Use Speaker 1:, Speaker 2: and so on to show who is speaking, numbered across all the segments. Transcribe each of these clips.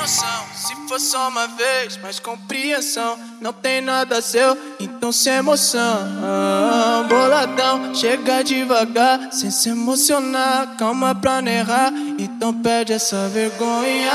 Speaker 1: noção, se for só uma vez, mais compreensão. Não tem nada seu, então sem emoção. Boladão, chega devagar, sem se emocionar. Calma pra não errar, então perde essa vergonha.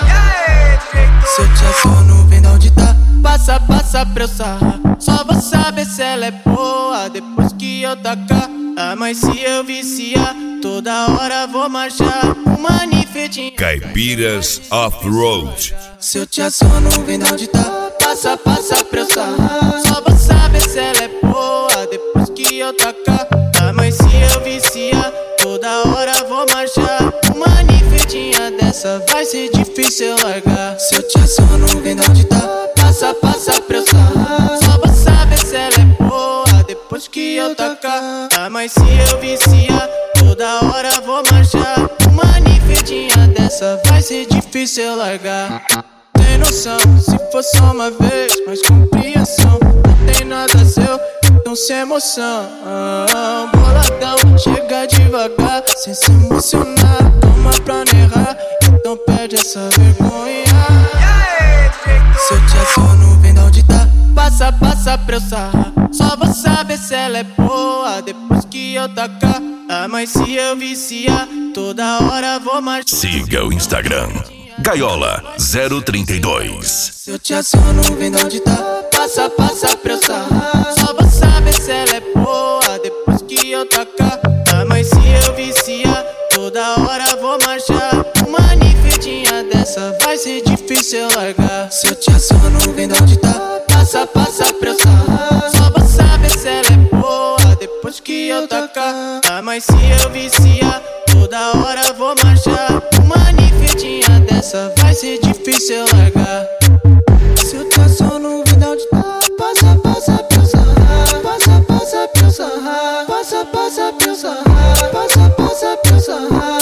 Speaker 1: Se eu te assono, vem da onde tá. Passa pra eu sarrar. Só vou saber se ela é boa depois que eu tacar. Ah, mas se eu viciar, toda hora vou marchar. Uma ninfetinha
Speaker 2: Caipiras Off-Road.
Speaker 1: Se eu te assono, vem da onde tá. Passa pra eu sarrar. Só vou saber se ela é boa depois que eu tacar. Ah, mas se eu viciar, toda hora vou marchar. Uma ninfetinha dessa vai ser difícil eu largar. Se eu te assono, vem da onde tá. Passa pra eu sarrar. Só vou saber se ela é boa depois que eu tacar. Ah, mas se eu viciar, toda hora vou marchar. Uma ninfetinha dessa vai ser difícil eu largar. Tem noção, se for só uma vez, mais compreensão. Não tem nada seu, então sem emoção. Boladão, chega devagar, sem se emocionar. Toma pra não errar, então perde essa vergonha. Se eu te assono, vem da onde tá. Passa pra eu sarrar. Só vou saber se ela é boa depois que eu tacar. Ah, mas se eu viciar, toda hora vou marchar.
Speaker 2: Siga o Instagram Gaiola 032.
Speaker 1: Se eu te assono, vem da onde tá. Passa pra eu sarrar. Só vou saber se ela é boa depois que eu tacar. Ah, mas se eu viciar, toda hora vou marchar. Uma ninfetinha dessa vai ser difícil eu largar. Se eu te assono, vem da onde tá. Passa pra eu sarrar. Só vou saber se ela é boa depois que eu tacar. Ah, mas se eu viciar, toda hora vou marchar. Uma ninfetinha dessa vai ser difícil eu largar. Se eu te assono, vem da onde tá. Passa pra eu sarrar. Passa pra eu sarrar. Passa pra eu sarrar. Passa pra eu sarrar.